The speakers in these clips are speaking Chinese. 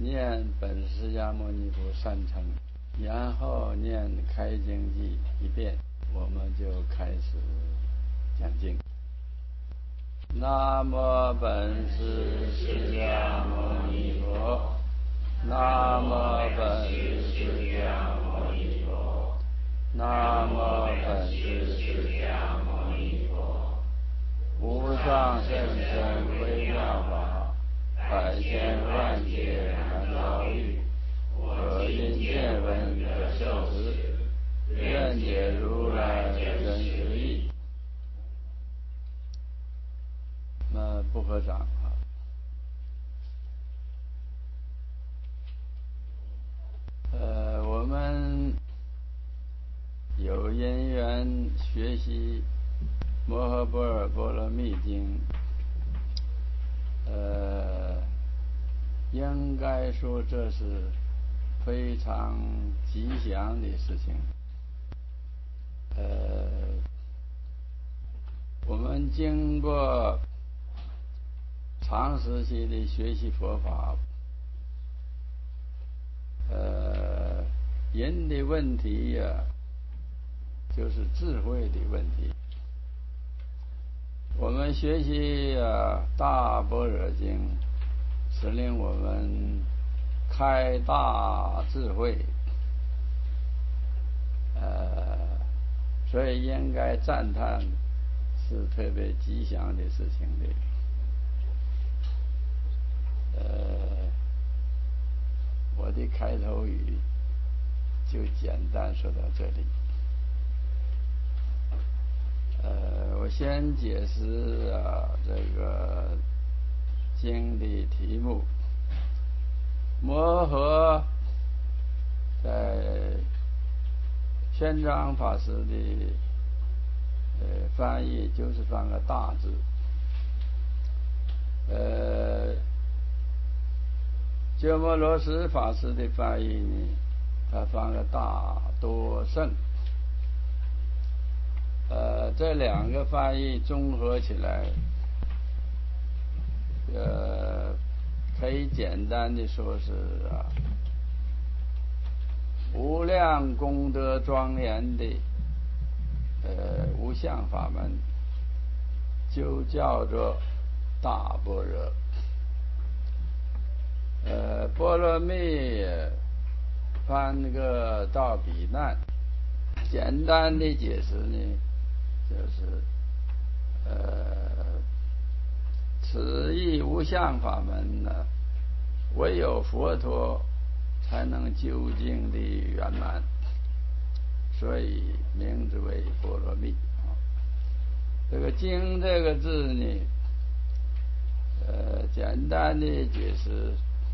念本释迦牟尼佛善称，然后念开经偈一遍，我们就开始讲经。南无本师释迦牟尼佛，南无本师释迦牟尼佛，南无本师释迦牟尼佛。无上甚深微妙法，百千万劫难遭遇。我因见闻得受持，愿解如来真实义。那不合掌啊。我们有因缘学习《摩诃般若波罗蜜经》，应该说这是非常吉祥的事情。我们经过长时期的学习佛法，人的问题呀，就是智慧的问题。我们学习大般若经，是令我们开大智慧，所以应该赞叹，是特别吉祥的事情的。我的开头语就简单说到这里。我先解释这个经的题目。摩诃在玄奘法师的翻译就是翻个大字，鸠摩罗什法师的翻译呢，他翻个大多胜。这两个翻译综合起来，可以简单的说是无量功德庄严的无相法门，就叫做大般若。波罗蜜翻个到彼岸，简单的解释呢，就是此义无相法门呢，唯有佛陀才能究竟的圆满，所以名字为波罗蜜。这个经这个字呢，简单的解释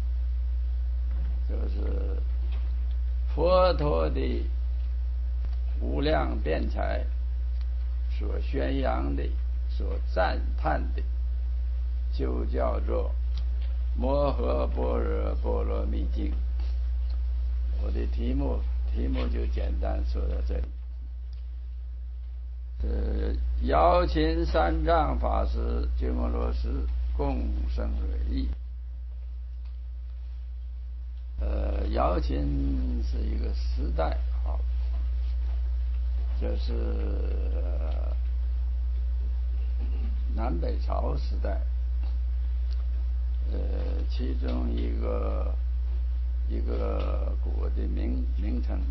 就是佛陀的无量辩才所宣扬的、所赞叹的，就叫做摩诃般若波罗蜜经。我的题目就简单说到这里。姚秦三藏法师、鸠摩罗什共生蕊意。姚秦是一个时代，这是南北朝时代，其中一个国的名称。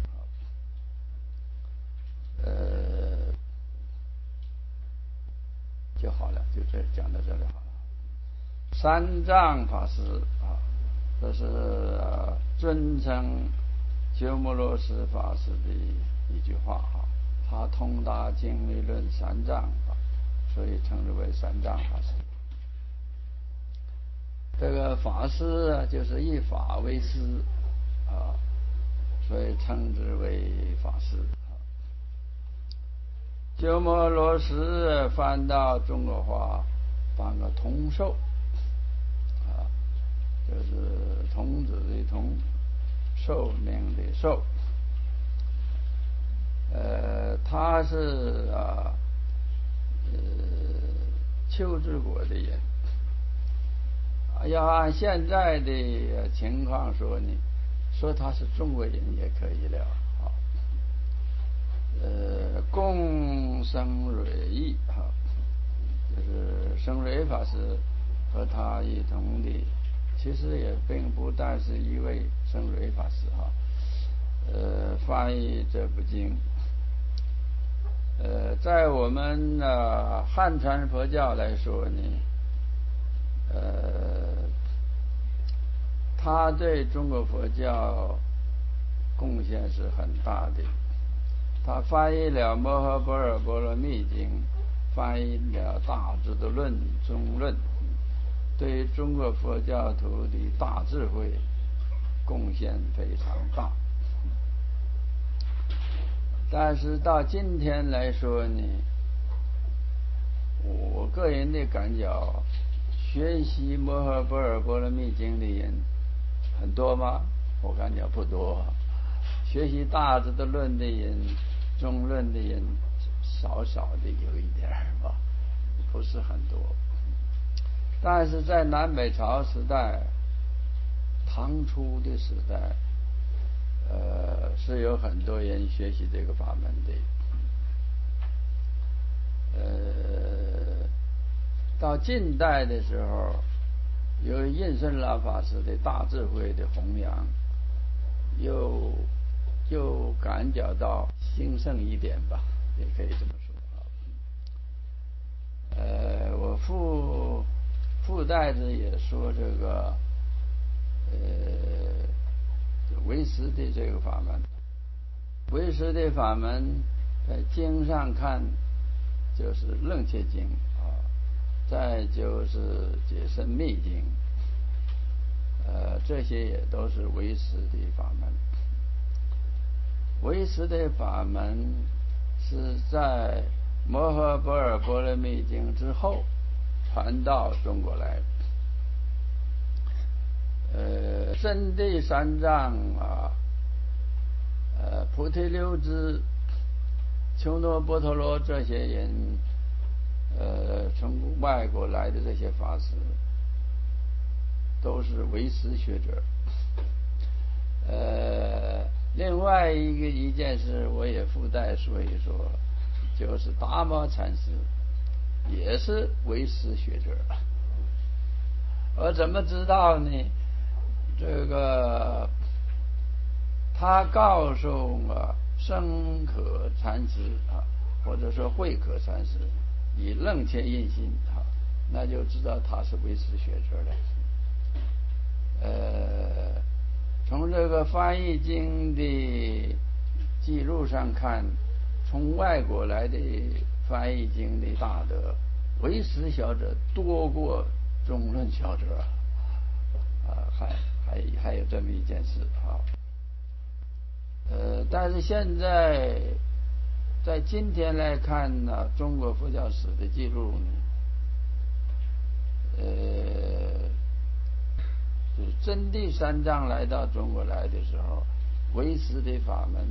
就好了，就这讲到这里好了。三藏法师这是尊称鸠摩罗什法师的一句话他通达经理论三藏法，所以称之为三藏法师。这个法师就是以法为师所以称之为法师。鸠摩罗什翻到中国话，翻个童寿就是童子的童，寿命的寿。他是丘之国的人要按现在的情况说呢，说他是中国人也可以了。好，共生蕊义，哈，就是生蕊法师和他一同的，其实也并不但是一位生蕊法师哈，翻译这部经。在我们汉传佛教来说呢，他对中国佛教贡献是很大的。他翻译了《摩诃般若波罗蜜经》，翻译了《大智度论》《中论》，对中国佛教徒的大智慧贡献非常大。但是到今天来说呢，我个人的感觉，学习《摩诃般若波罗蜜经》的人很多吗？我感觉不多。学习大智度论的人、中论的人少少的有一点吧，不是很多。但是在南北朝时代、唐初的时代，是有很多人学习这个法门的。到近代的时候，由于印顺拉法师的大智慧的弘扬，又感觉到兴盛一点吧，也可以这么说。我附带着也说这个，唯识的这个法门，唯识的法门在经上看就是楞伽经啊，再就是解深密经，这些也都是唯识的法门。唯识的法门是在摩诃般若波罗蜜经之后传到中国来。真谛三藏啊，菩提流支、鸠摩波陀罗这些人，从外国来的这些法师，都是唯识学者。另外一件事，我也附带说一说，就是达摩禅师也是唯识学者。我怎么知道呢？这个他告诉僧可禅师啊，或者说慧可禅师，以楞伽印心啊，那就知道他是唯识学者了。从这个翻译经的记录上看，从外国来的翻译经的大德，唯识学者多过中论学者还有这么一件事啊。但是现在在今天来看呢，中国佛教史的记录呢，就是真谛三藏来到中国来的时候，唯识的法门，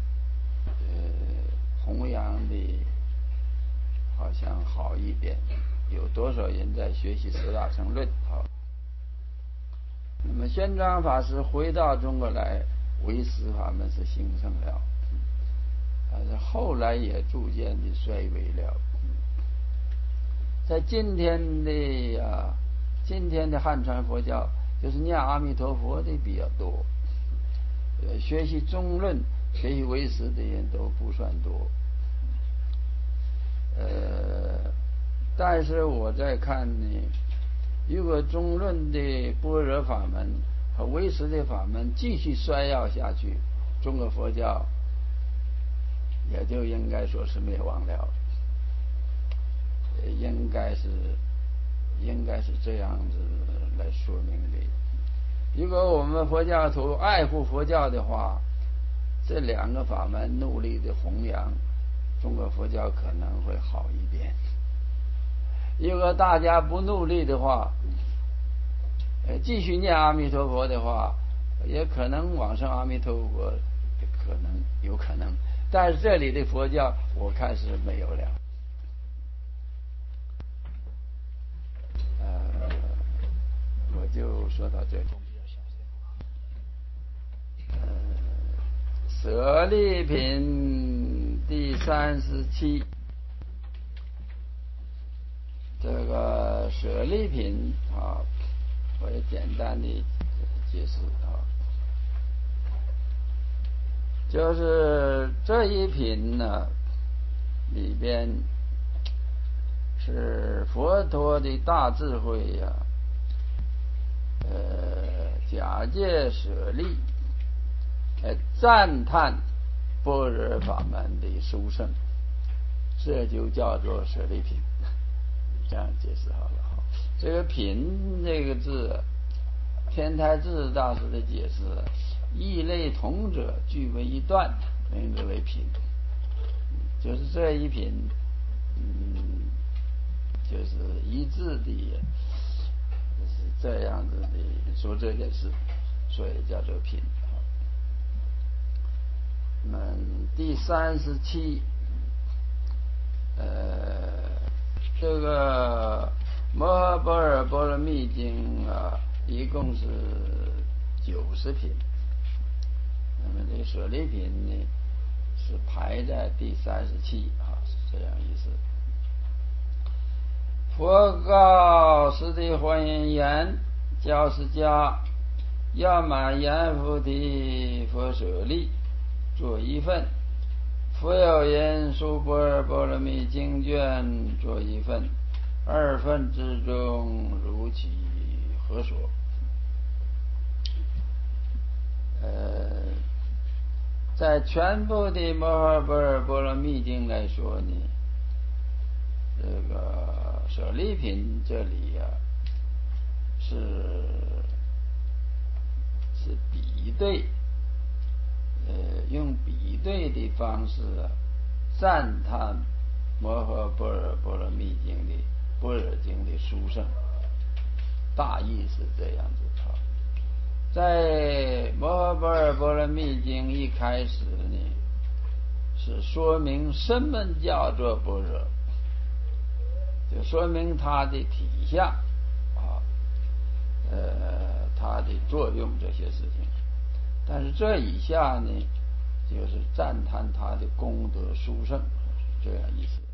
弘扬的好像好一点。有多少人在学习四大乘论？好，那么玄奘法师回到中国来，唯识法门是兴盛了，但是后来也逐渐的衰微了。在今天的汉传佛教，就是念阿弥陀佛的比较多，学习中论、学习唯识的人都不算多。但是我在看呢，如果中论的般若法门和唯识的法门继续衰弱下去，中国佛教也就应该说是灭亡了。应该是这样子来说明的。如果我们佛教徒爱护佛教的话，这两个法门努力的弘扬，中国佛教可能会好一点。如果大家不努力的话，继续念阿弥陀佛的话，也可能往生阿弥陀佛，有可能，但是这里的佛教我看是没有了。我舍利品第37，这个舍利品啊，我也简单的解释啊，就是这一品呢里边是佛陀的大智慧呀，假借舍利来赞叹般若法门的殊胜，这就叫做舍利品。这样解释好了哈。这个品这个字，天台智大师的解释，异类同者俱为一段，名之为品。就是这一品，就是一致的，就是这样子的说这件事，所以叫做品。那么第37，这个摩诃般若波罗蜜经啊，一共是90品。那么这个舍利品呢，是排在第37啊，是这样意思。佛告释地还因言：教释迦要满阎浮提佛舍利作一份，复有言述般若波罗蜜经卷作一份，2份之中如其何所？在全部的摩诃般若波罗蜜经来说呢，这个舍利品这里呀，是比对，用比对的方式赞叹摩诃般若波罗蜜经的般若经的殊胜，大意是这样子啊。在摩诃般若波罗蜜经一开始呢，是说明什么叫做般若，就说明它的体相啊，它的作用这些事情。但是这以下呢，就是赞叹它的功德殊胜，是这样意思。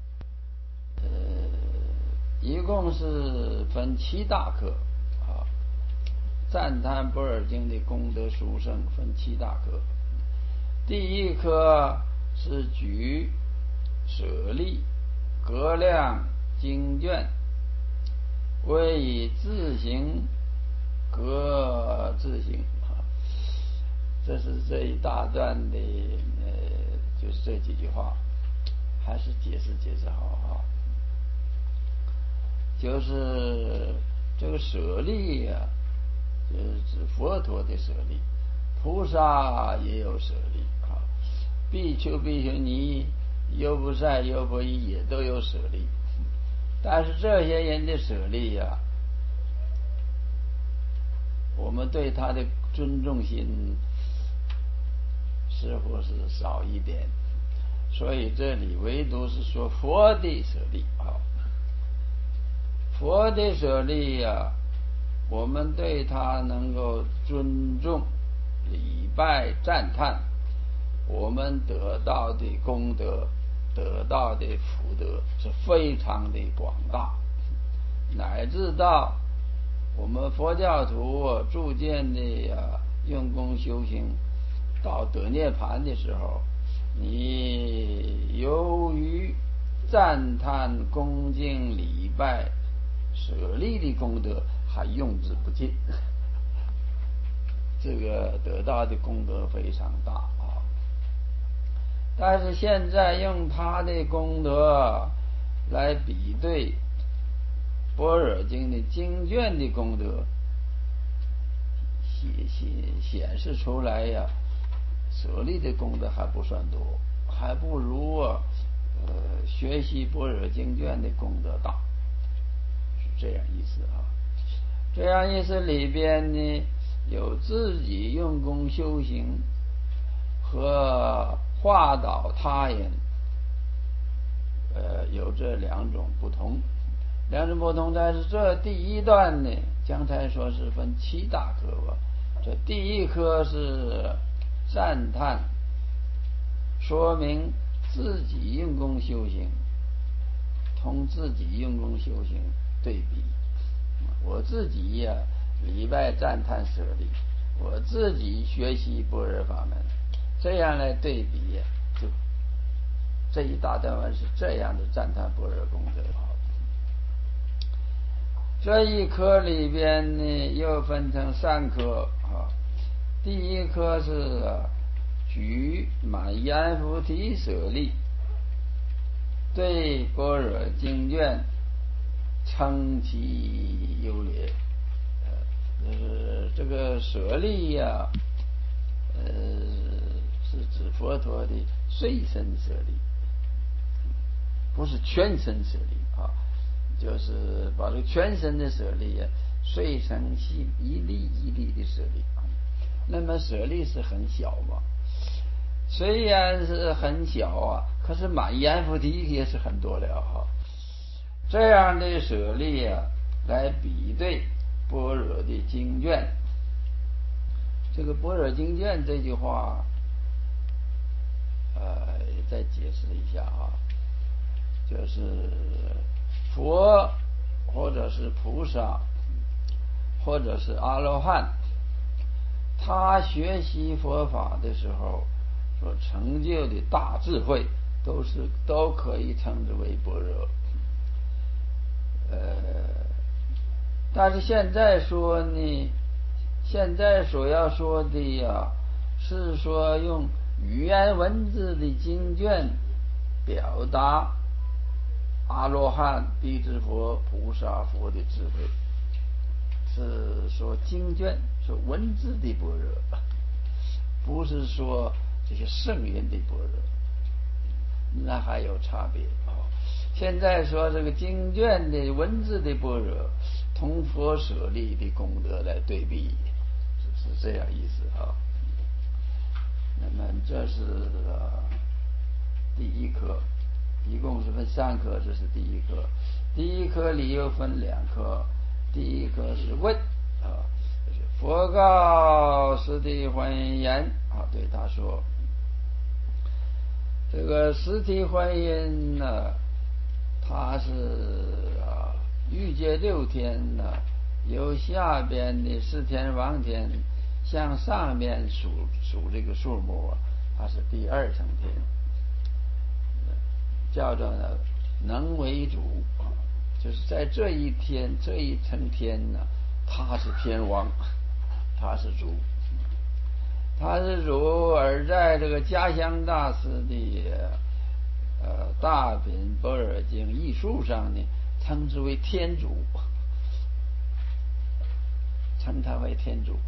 一共是分7大科啊，赞叹般若经的功德殊胜分7大科。第一科是举舍利格量经卷，为以自行格自行啊，这是这一大段的就是这几句话，还是解释好哈。就是这个舍利呀，就是指佛陀的舍利，菩萨也有舍利啊，比丘比丘尼、优婆塞、优婆夷也都有舍利，但是这些人的舍利呀，我们对他的尊重心似乎是少一点，所以这里唯独是说佛的舍利啊。佛的舍利呀，我们对他能够尊重、礼拜、赞叹，我们得到的功德、得到的福德是非常的广大，乃至到我们佛教徒逐渐的用功修行，到得涅槃的时候，你由于赞叹、恭敬、礼拜、舍利的功德还用之不尽，这个得到的功德非常大啊。但是现在用他的功德来比对般若经的经卷的功德，显示出来呀，舍利的功德还不算多，还不如学习般若经卷的功德大，是这样意思啊。这样意思里边呢，有自己用功修行和化导他人，有这2种不同。2种不同，但是这第一段呢，刚才说是分7大科吧，这第一科是赞叹说明自己用功修行同自己用功修行对比。我自己呀，礼拜赞叹舍利，我自己学习般若法门，这样来对比，就这一大段文是这样的赞叹般若功德。这一科里边呢，又分成3科啊。第一科是举满阎浮提舍利，对般若经卷称其优劣。就是这个舍利呀，是指佛陀的碎身舍利，不是全身舍利啊。就是把这个全身的舍利碎成一粒一粒的舍利。那么舍利是很小嘛，虽然是很小啊，可是满阎浮提也是很多了哈。这样的舍利来比对般若的经卷。这个般若经卷这句话再解释一下啊，就是佛或者是菩萨或者是阿罗汉，他学习佛法的时候所成就的大智慧都可以称之为般若。但是现在说呢，现在所要说的是说用语言文字的经卷表达阿罗汉、辟支佛、菩萨佛的智慧，是说经卷，说文字的般若，不是说这些圣人的般若，那还有差别。现在说这个经卷的文字的般若同佛舍利的功德来对比，是这样意思啊。那么这是第一科，一共是分3科，这是第一科。第一科里又分2科，第一科是问就是佛告释提桓言对他说，这个释提桓言呢，他是欲界6天呢，由下边的四天王天向上边数这个数目他是第2层天，叫做能为主就是在这一天这一层天呢，他是天王，他是主，而在这个迦香大师的大品般若经译述上呢，称之为天主，称他为天主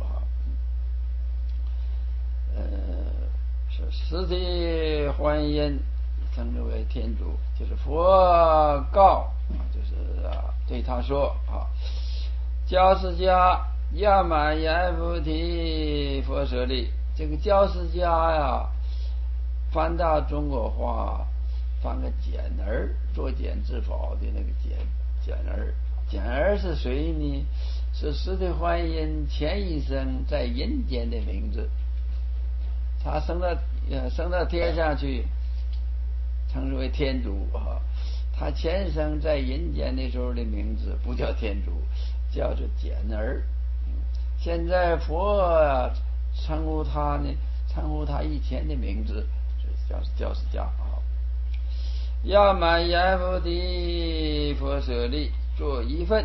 是释提桓因称之为天主，就是佛告就是对他说教释迦亚满阎浮提佛舍利。这个教释迦翻到中国话翻个简儿，作茧自缚的那个简儿。简儿是谁呢？是释提桓因前一生在阴间的名字，他升到天上去，称之为天主他前生在阴间的时候的名字不叫天主，叫做简儿。现在佛称呼他以前的名字叫释迦要满阎浮提佛舍利做一份。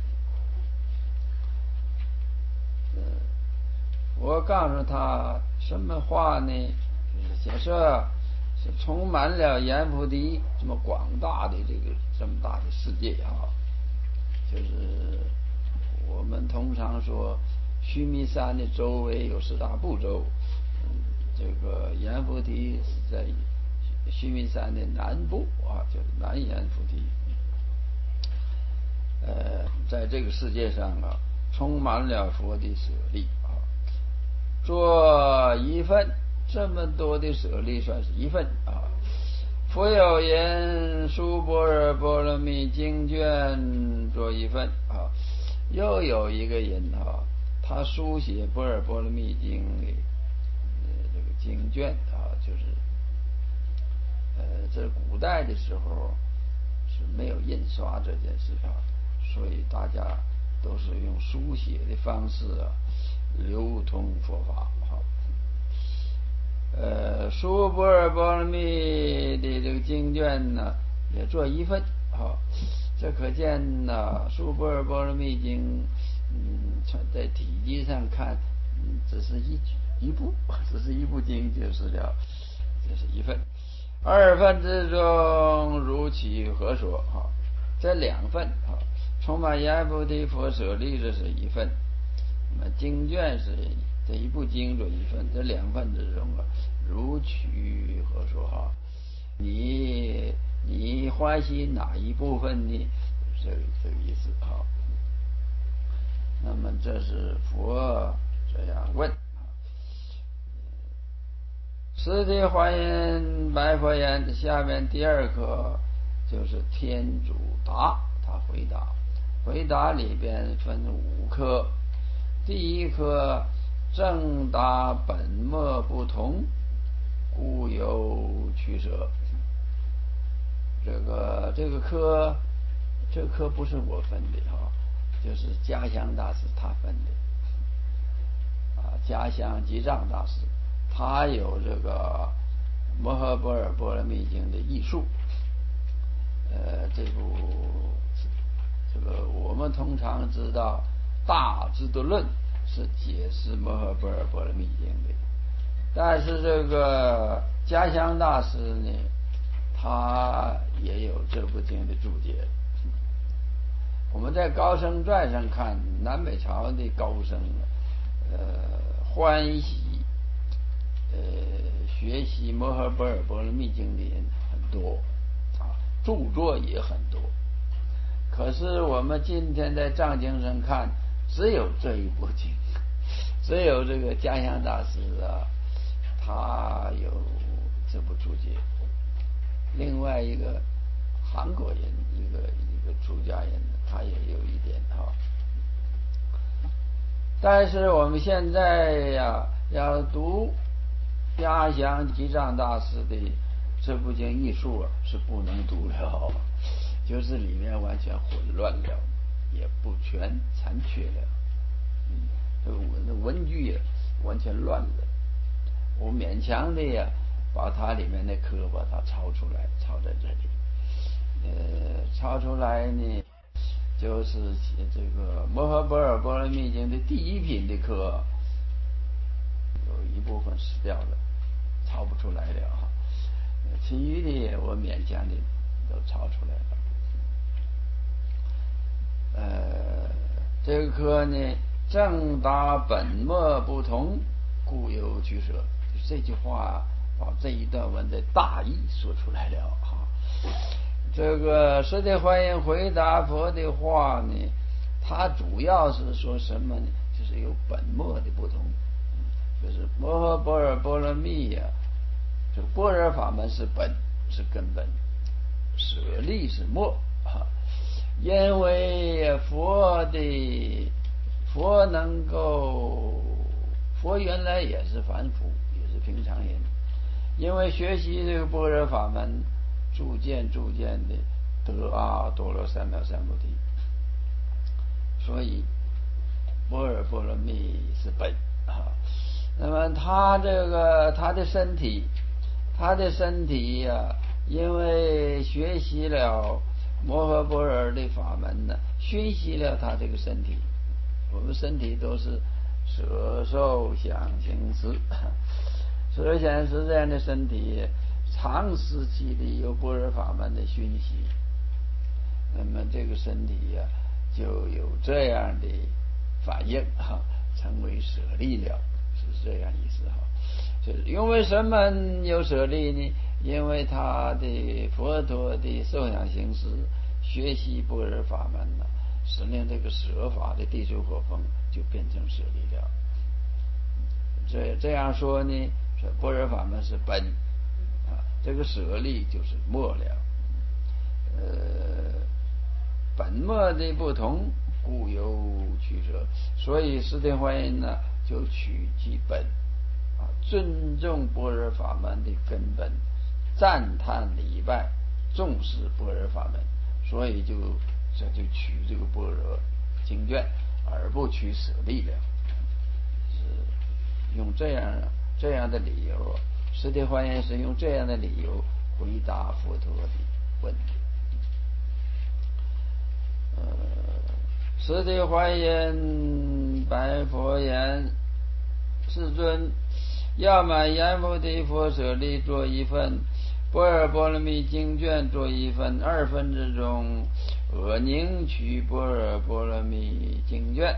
我告诉他什么话呢？假设是充满了阎浮提这么广大的这么大的世界就是我们通常说须弥山的周围有4大部洲，这个阎浮提是在须弥山的南部就是南阎浮提。在这个世界上充满了佛的舍利做一份，这么多的舍利算是一份复有人书般若波罗蜜经卷做一份又有一个人他书写般若波罗蜜经的这个经卷就是这古代的时候是没有印刷这件事啊，所以大家都是用书写的方式流通佛法。好，苏泊尔波罗蜜的这个经卷呢，也做一份。好，这可见呢，苏泊尔波罗蜜经，在体积上看，只是一部，只是一部经就是了，这是一份。二份之中，如其何说？哈，这两份啊，充满言菩提佛舍利，这是一份。那么经卷是这一部经做一份，这两份之中如取何说？哈，你欢喜哪一部分呢？这个意思。哈，那么这是佛这样问。释提还言白佛言，下面第二课就是天主答，他回答里边分5科。第一科正答本末不同，故有取舍。这个科不是我分的就是家乡大师他分的家乡吉藏大师，他有这个摩诃般若波罗蜜经的译述。这个我们通常知道大智度论是解释摩诃般若波罗蜜经的，但是这个家乡大师呢，他也有这部经的注解。我们在高僧传上看，南北朝的高僧欢喜学习摩诃般若波罗蜜经的人很多著作也很多。可是我们今天在藏经上看，只有这一部经，只有这个家乡大师他有这部注解。另外一个韩国人，一个出家人，他也有一点但是我们现在要读家乡吉藏大师的这部经译述是不能读了，就是里面完全混乱了，也不全残缺了，这文句完全乱了。我勉强的把它里面的科把它抄出来，抄在这里。抄出来呢，就是这个摩诃般若波罗蜜经的第一品的科，有一部分死掉了，抄不出来了其余的我勉强的都抄出来了。这个科呢，正答本末不同，故有取舍。这句话把这一段文的大意说出来了这个释提还言回答佛的话呢，它主要是说什么呢？就是有本末的不同。就是摩诃般若波罗蜜这个般若法门是本，是根本，舍利是末因为佛能够，佛原来也是凡夫，也是平常人，因为学习这个般若法门，逐渐的得阿多罗三藐三菩提，所以般若波罗蜜是本那么他的身体因为学习了摩诃般若的法门呢，熏习了他这个身体。我们身体都是色受想行识，色想识这样的身体，长时期的有般若法门的熏习，那么这个身体就有这样的反应成为舍利了，是这样意思就是因为什么有舍利呢？因为他的佛陀的受想行识学习般若法门使令这个舍法的地水火风就变成舍利了。这样说呢，般若法门是本这个舍利就是末了。本末的不同，故有取舍。所以释提还言呢，就取其本尊重般若法门的根本， 赞叹礼拜，重视般若法门，所以这就取这个般若经卷，而不取舍利了。是用这样的理由，释提桓言是用这样的理由回答佛陀的问题。释提桓言白佛言：世尊，要买阎浮提佛舍利做一份，般若波罗蜜经卷做一份，2分之中，我宁取般若波罗蜜经卷。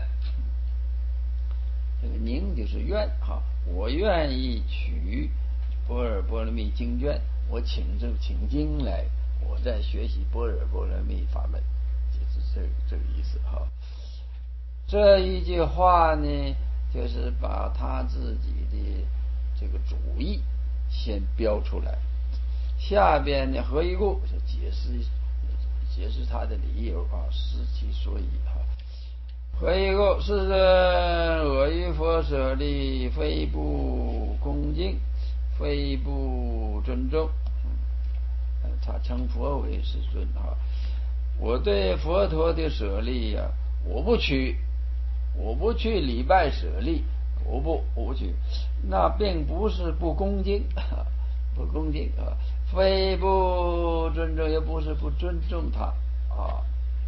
这个宁就是愿哈，我愿意取般若波罗蜜经卷，我请经来，我在学习般若波罗蜜法门，就是这个意思哈。这一句话呢，就是把他自己的这个主意先标出来，下边呢何以故是解释他的理由啊，失其所以啊。何以故？世尊，我于佛舍利，非不恭敬，非不尊重。他称佛为世尊啊。我对佛陀的舍利呀，我不去礼拜舍利，我不去，那并不是不恭敬，不恭敬啊，非不尊重，也不是不尊重他啊。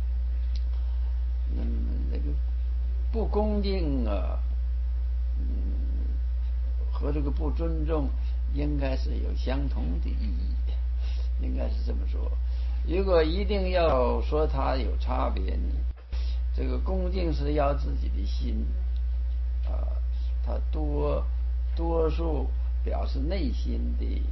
那个不恭敬啊，和这个不尊重应该是有相同的意义，应该是这么说。如果一定要说它有差别呢，这个恭敬是要自己的心啊，它多数表示内心的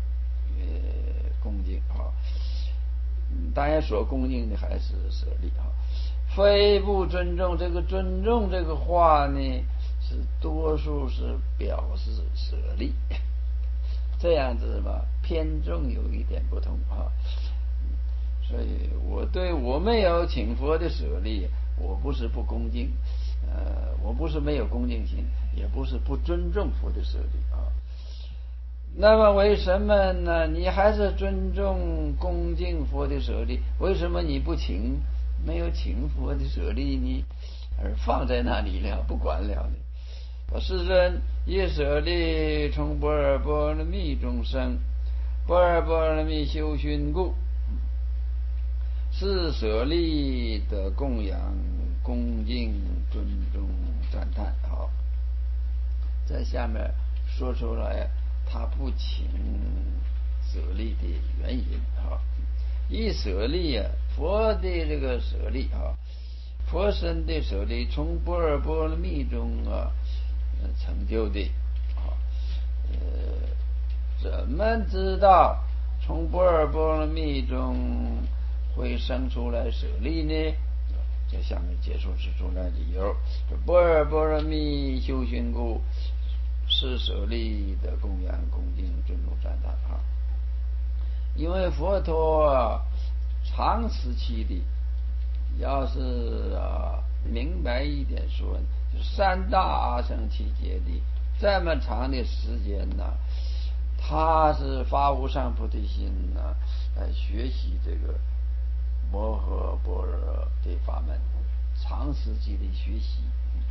恭敬啊。当然所恭敬的还是舍利啊。非不尊重，这个尊重这个话呢，是多数是表示舍利，这样子吧，偏重有一点不同啊。所以我没有请佛的舍利，我不是不恭敬，我不是没有恭敬心，也不是不尊重佛的舍利啊。那么为什么呢？你还是尊重恭敬佛的舍利，为什么你不请？没有请佛的舍利呢，而放在那里了，不管了呢？世尊，以舍利从般若波罗蜜中生，般若波罗蜜修熏故，是舍利的供养、恭敬、尊重、赞叹。好，在下面说出来他不请舍利的原因啊。以舍利啊，佛的这个舍利啊，佛身的舍利从般若波罗蜜中啊成就的啊。怎么知道从般若波罗蜜中会生出来舍利呢？在下面解说出来理由：般若波罗蜜修熏故，是舍利的供养、恭敬、尊重、赞叹啊。因为佛陀长时期的，要是明白一点说，就3大阿僧祇劫的这么长的时间呢，他是发无上菩提心呢，来学习这个摩诃般若的法门，长时期的学习，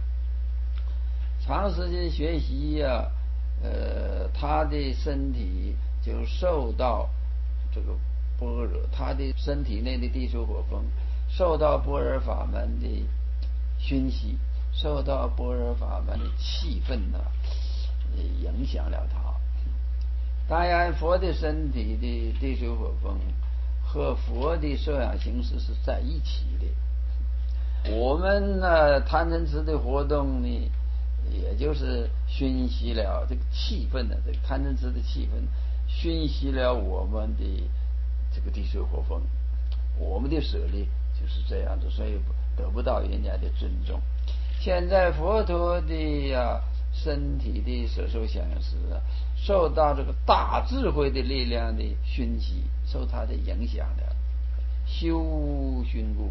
长时间学习呀，他的身体就受到这个般若，他的身体内的地水火风受到般若法门的熏习，受到般若法门的气氛呢，影响了他。当然，佛的身体的地水火风和佛的摄养形式是在一起的。我们呢，贪嗔痴的活动呢，也就是熏习了这个气氛呢，这个贪嗔痴的气氛，熏习了我们的这个地水火风，我们的舍利就是这样子，所以得不到人家的尊重。现在佛陀的身体的摄受想是受到这个大智慧的力量的熏习，受它的影响的修熏故。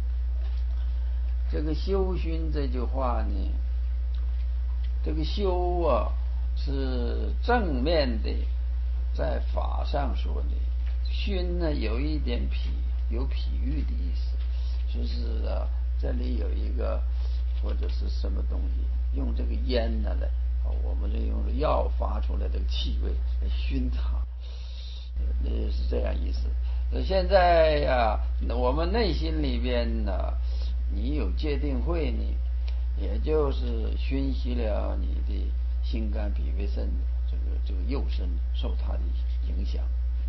这个修熏这句话呢，这个修是正面的在法上说呢，熏呢有一点有譬喻的意思，就是这里有一个或者是什么东西，用这个烟呢来，我们就用药发出来的气味来熏它，是这样意思。现在呀，我们内心里边呢，你有戒定慧呢，也就是熏习了你的心肝脾胃肾这个右身受它的影响，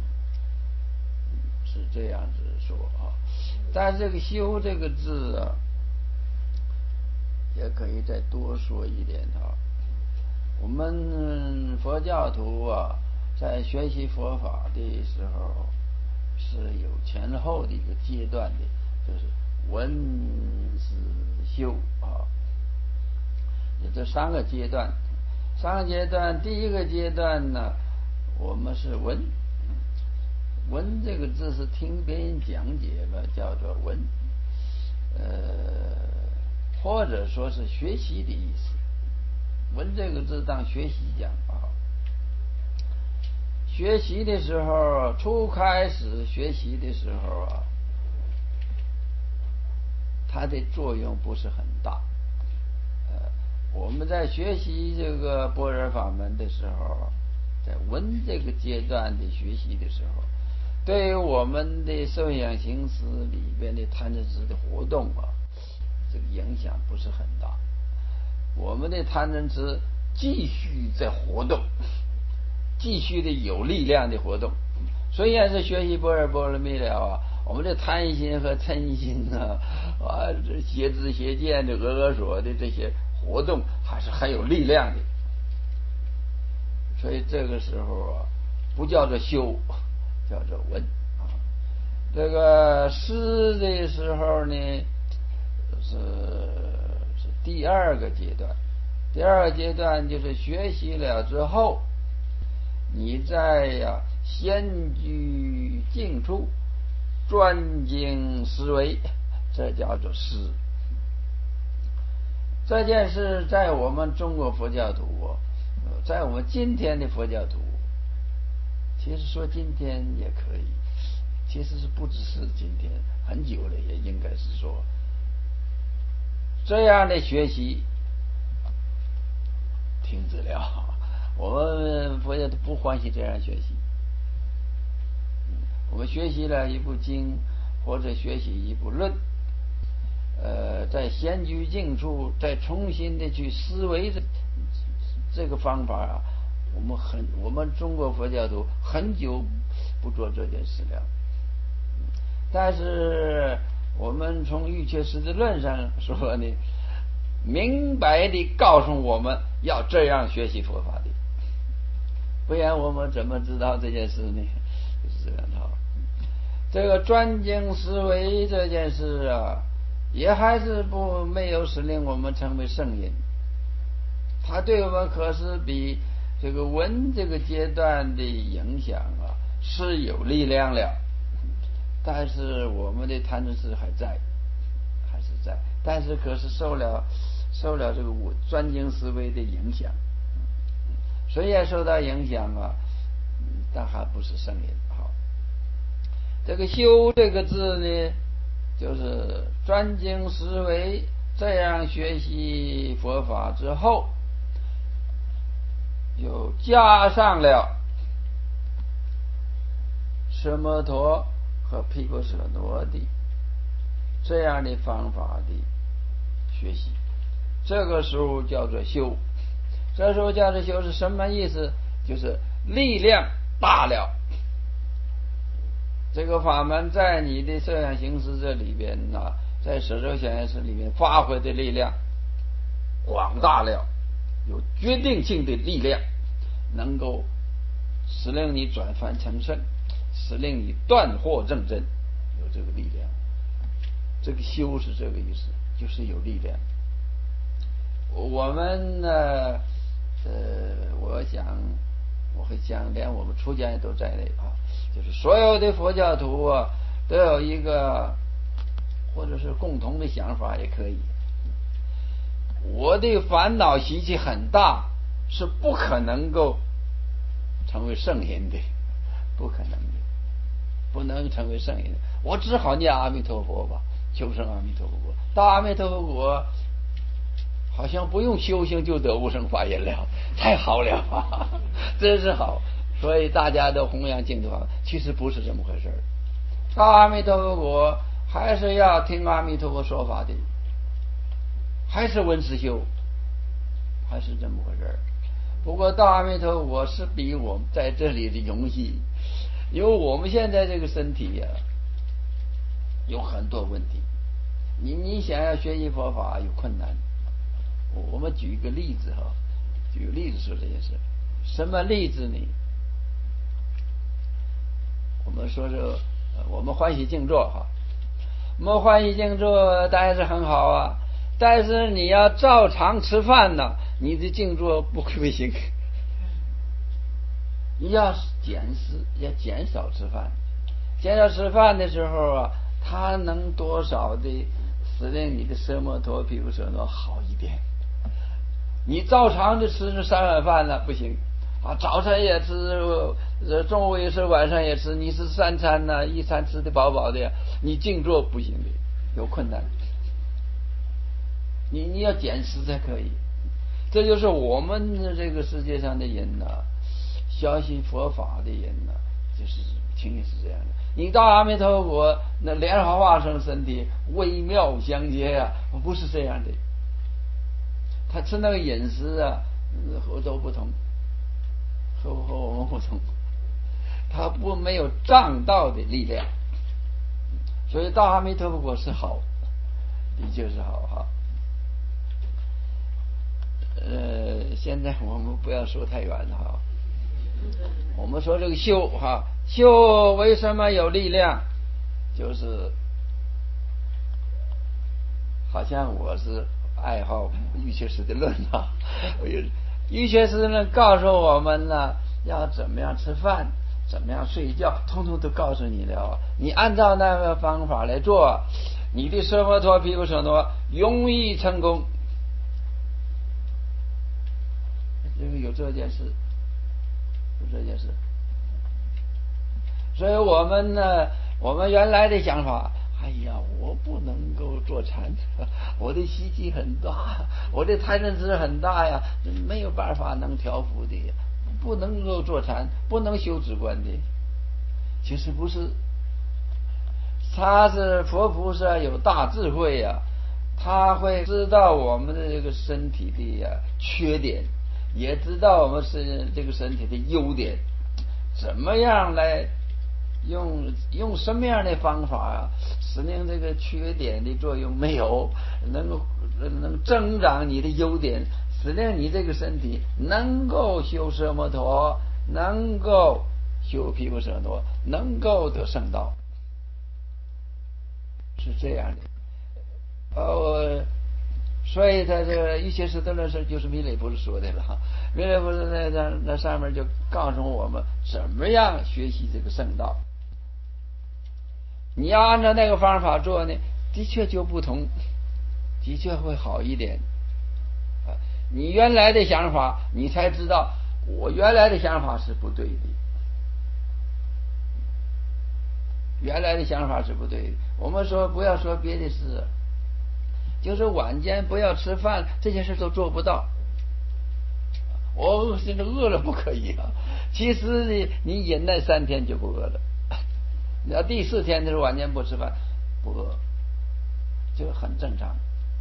是这样子说啊。但这个修这个字啊，也可以再多说一点啊。我们佛教徒啊，在学习佛法的时候是有前后的一个阶段的，就是闻思修啊，有这三个阶段。第一个阶段呢，我们是闻这个字是听别人讲解吧，叫做闻，或者说是学习的意思。闻这个字当学习讲啊。学习的时候，初开始学习的时候啊，它的作用不是很大。我们在学习这个般若法门的时候，在闻这个阶段的学习的时候，对于我们的受想行识里边的贪嗔痴的活动啊，这个影响不是很大。我们的贪嗔痴继续在活动，继续的有力量的活动。虽然是学习般若波罗蜜了啊，我们的贪心和嗔心这邪知邪见的恶所的这些活动还是很有力量的。所以这个时候啊，不叫做修，叫做闻啊。这个思的时候呢，是第二个阶段。第二个阶段就是学习了之后，你在闲居静处专精思维，这叫做思。这件事在我们中国佛教徒在我们今天的佛教徒，其实说今天也可以，其实是不只是今天，很久了也应该是说，这样的学习停止了。我们佛教徒不欢喜这样学习。我们学习了一部经或者学习一部论，在闲居静处再重新的去思维这个方法啊，我们中国佛教徒很久不做这件事了。但是我们从瑜伽师的论上说呢，明白的告诉我们要这样学习佛法的，不然我们怎么知道这件事呢？就是这样的。这个专精思维这件事啊，也还是没有使令我们成为圣人。它对我们可是比这个闻这个阶段的影响啊是有力量了，但是我们的贪嗔痴还是在，但是可是受了这个专精思维的影响，虽然受到影响啊，但还不是圣人。好，这个修这个字呢，就是专精思维，这样学习佛法之后，又加上了奢摩陀和毗婆舍那的这样的方法的学习，这个时候叫做修。这时候叫做修是什么意思？就是力量大了。这个法门在你的摄想行识这里边在舍受想行识里面发挥的力量广大了，有决定性的力量，能够使令你转凡成圣，使令你断惑正真，有这个力量。这个修是这个意思，就是有力量。我们呢，我想我会讲，连我们出家人都在内啊，就是所有的佛教徒啊，都有一个或者是共同的想法也可以。我的烦恼习气很大，是不可能够成为圣人的。 不可能的，不能成为圣人。我只好念阿弥陀佛吧，求生阿弥陀佛。到阿弥陀佛国，好像不用修行就得无生法忍了，太好了，真是好。所以大家都弘扬净土法，其实不是这么回事。到阿弥陀佛国还是要听阿弥陀佛说法的，还是闻思修，还是这么回事。不过到阿弥陀佛国是比我们在这里的容易，因为我们现在这个身体呀，有很多问题，你想要学习佛法有困难。我们举一个例子哈，举个例子说这件事。什么例子呢？我们说我们欢喜静坐哈，我们欢喜静坐当然是很好啊，但是你要照常吃饭呢，你的静坐不行。你要减少吃饭，减少吃饭的时候啊，它能多少的使令你的奢摩陀毗卢舍那好一点。你照常的吃这3碗饭呢不行啊，早晨也吃，中午也吃，晚上也吃，你是3餐呢，一餐吃的饱饱的，你静坐不行的，有困难。你要减食才可以。这就是我们这个世界上的人呢，相信佛法的人呢，就是情形是这样的。你到阿弥陀佛国，那莲花化身身体微妙相接啊，不是这样的。他吃那个饮食啊，和都不同，和我们不同，他没有障道的力量，所以到阿弥陀佛国是好，的确是好哈。现在我们不要说太远了哈，我们说这个修哈，修为什么有力量？就是好像我是爱好瑜伽师的论啊，瑜伽师呢告诉我们呢，要怎么样吃饭，怎么样睡觉，通通都告诉你了。你按照那个方法来做，你的奢摩陀毗卢舍那容易成功。这个有这件事，有这件事。所以我们呢，我们原来的想法，哎呀，我不能够坐禅，我的习气很大，我的贪嗔痴很大呀，没有办法能调伏的，不能够坐禅，不能修止观的。其实不是，他是佛菩萨有大智慧呀，他会知道我们的这个身体的缺点，也知道我们这个身体的优点，怎么样来用什么样的方法啊，使令这个缺点的作用没有，能增长你的优点，使令你这个身体能够修奢摩陀，能够修毗卢舍那，能够得圣道，是这样的。所以他这个一切事都论事就是弥勒菩萨说的了，弥勒菩萨那上面就告诉我们怎么样学习这个圣道。你要按照那个方法做呢，的确就不同，的确会好一点。你原来的想法，你才知道我原来的想法是不对的，原来的想法是不对的。我们说不要说别的事，就是晚间不要吃饭，这件事都做不到。我现在饿了不可以啊，其实你忍耐3天就不饿了，你要第4天的时候晚间不吃饭不饿，就很正常。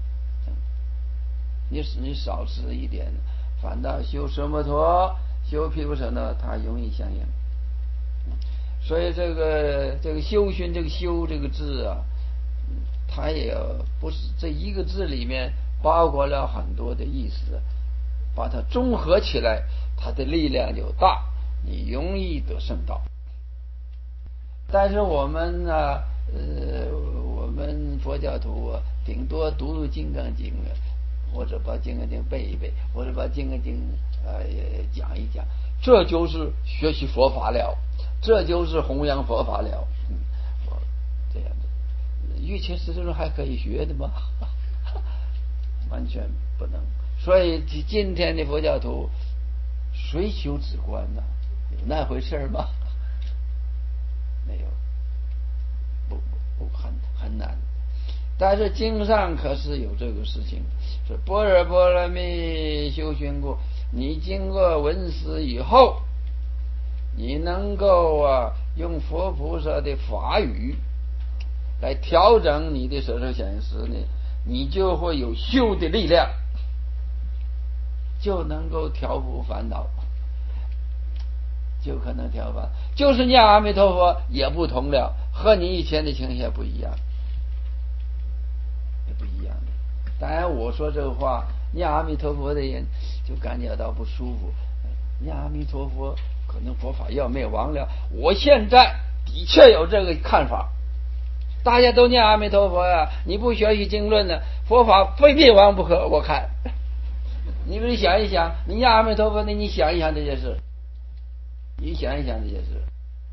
你少吃一点，反倒修奢摩陀、修毗卢舍那它容易相应。所以这个修熏这个修这个字啊，它也不是这一个字里面包括了很多的意思，把它综合起来，它的力量就大，你容易得圣道。但是我们呢，我们佛教徒顶多读读金刚经，或者把金刚经背一背，或者把金刚经讲一讲，这就是学习佛法了，这就是弘扬佛法了。这样子，瑜伽师这种还可以学的吗？完全不能。所以今天的佛教徒谁修止观呢？有那回事吗？ 但是经上可是有这个事情，是般若波罗蜜修行过，你经过闻思以后，你能够用佛菩萨的法语来调整你的色受想行识呢，你就会有修的力量，就能够调伏烦恼，就可能调烦，就是念阿弥陀佛也不同了，和你以前的情形不一样，也不一样的。当然我说这个话，念阿弥陀佛的人就感觉到不舒服，念阿弥陀佛可能佛法要灭亡了。我现在的确有这个看法，大家都念阿弥陀佛呀，你不学习经论呢，佛法非灭亡不可。我看你们想一想，你念阿弥陀佛呢，你想一想这些事，你想一想这些事。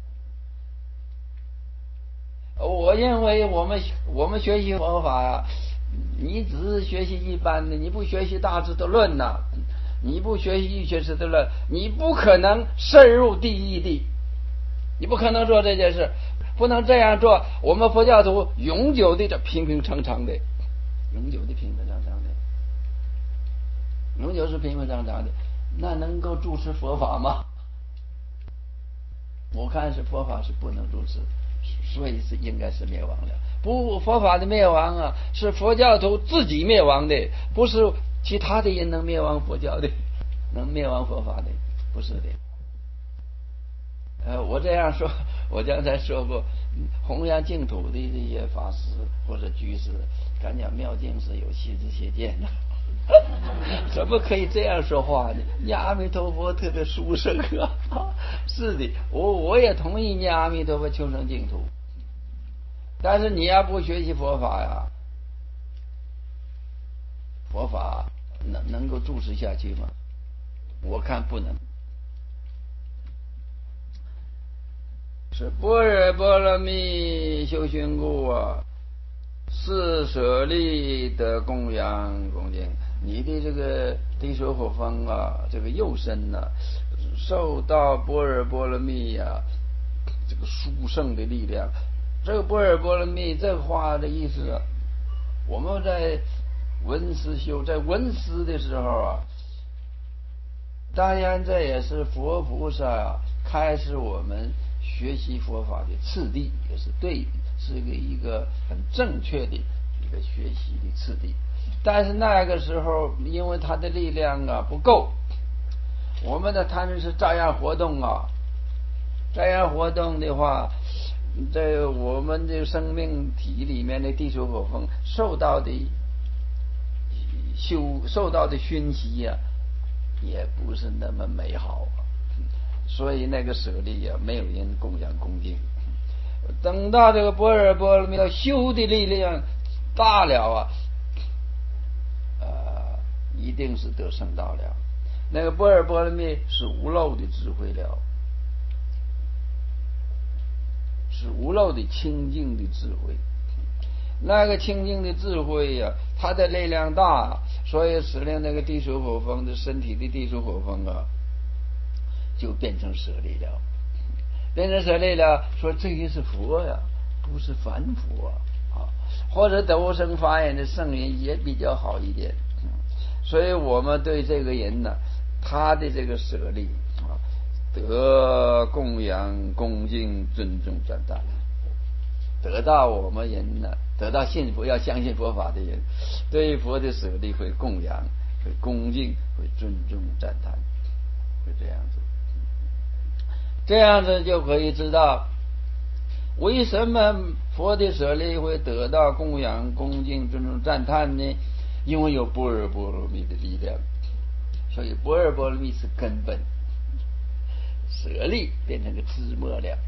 我认为我们学习佛法呀，你只是学习一般的，你不学习大智的论呐，你不学习一学识的论，你不可能深入地义的，你不可能做这件事，不能这样做。我们佛教徒永久的这平平常常的，永久的平平常常的，永久是平平常常的，那能够主持佛法吗？我看是佛法是不能主持，所以是应该是灭亡了。不，佛法的灭亡是佛教徒自己灭亡的，不是其他的人能灭亡佛教的，能灭亡佛法的，不是的。我这样说，我刚才说过，弘扬净土的这些法师或者居士，感觉妙境是有欺知邪见的。怎么可以这样说话呢？念阿弥陀佛特别殊胜是的，我也同意念阿弥陀佛求生净土，但是你要不学习佛法呀，佛法能够注持下去吗？我看不能。是般若波罗蜜修行故是舍利的供养恭敬。你的这个地水火风这个右身受到般若波罗蜜这个殊胜的力量。这个般若波罗蜜这个话的意思我们在闻思修，在闻思的时候当然这也是佛菩萨开始我们学习佛法的次第，也是是一个很正确的一个学习的次第。但是那个时候因为他的力量不够，我们的贪嗔痴照样活动这样活动的话，在我们的生命体里面的地水火风受到的熏习也不是那么美好所以那个舍利没有人供养恭敬。等到这个般若波罗蜜修的力量大了一定是得圣道了。那个般若波罗蜜是无漏的智慧了，是无漏的清净的智慧。那个清净的智慧它的力量大，所以使令那个地水火风的身体的地水火风就变成舍利了。变成舍利了，说这些是佛不是凡夫或者得生发愿的圣人也比较好一点。所以我们对这个人他的这个舍利得供养恭敬尊重赞叹，得到我们人得到信佛要相信佛法的人，对佛的舍利会供养，会恭敬，会尊重赞叹，会这样子。这样子就可以知道为什么佛的舍利会得到供养恭敬尊重赞叹呢？因为有般若波罗蜜的力量，所以般若波罗蜜是根本，舍利变成个芝末了。